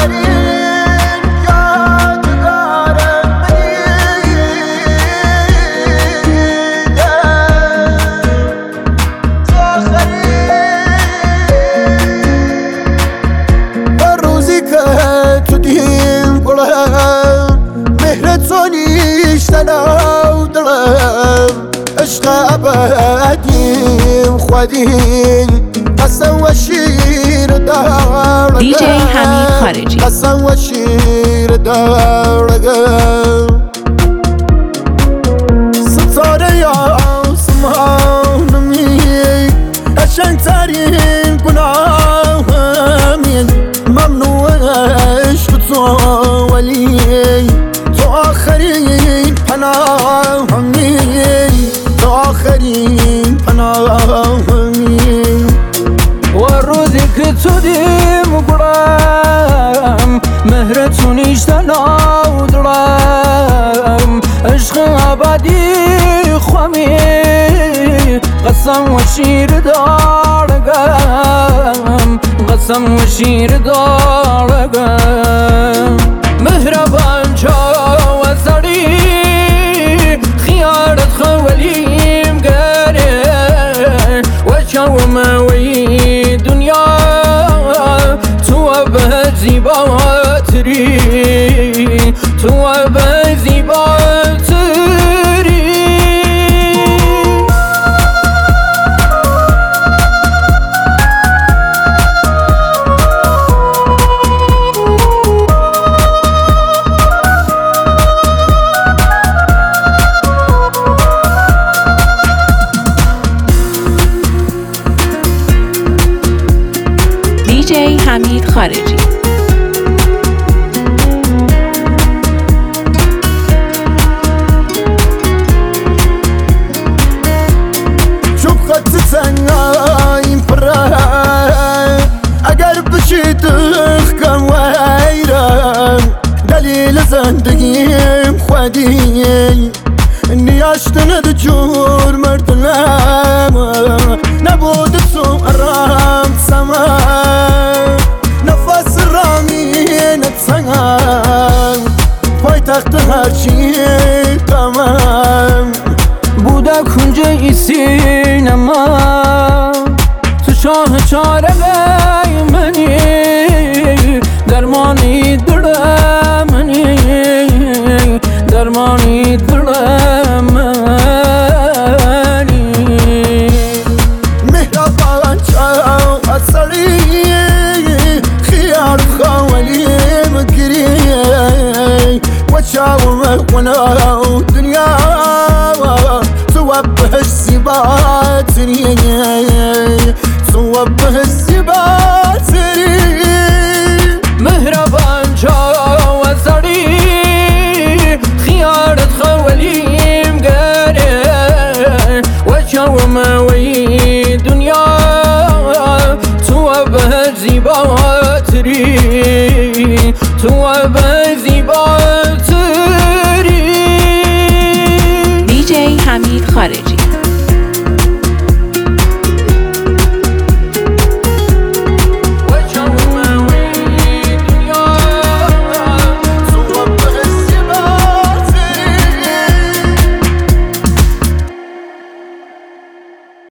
عشق ابدیم خودین قسم و شیر دارگم دی جی حمید خارجی قسم و شیر دارگم ستاره آسمانمی قشنگترین گناهمی ممنوع عشق تو ولی تو آخرین پناهمی تو آخرین پناهمی و روزی که تو دیم گرم مهرتو نیشتناو درم عشق ابدی خوامی قسم و شیر دارگم قسم و شیر دارگم مهربان چا و سری خیارت خولیم گره و چاوموی دنیا تو به زیباتری تو به زیباتری دی جی حمید خارجی شوف خط تنهایم پره اگر بشید اخکم ویرم دلیل زندگیم خودی نیاشتن دو جور مردنم نبود تو ارام سما نفس رامی نتسنم پای تخت هرچی تمام بوده کنج سینما تو شاه چاره منی درمانی دل منی درمانی دل منی مهربان چاو اصلی خیار خوالي مكري وشاو مهونا دنيا توبه السباتري توبه السباتري مهربان چاو اصلی خیارت خوالیم گره و چاوموی دنیا تو به زیباتری تو به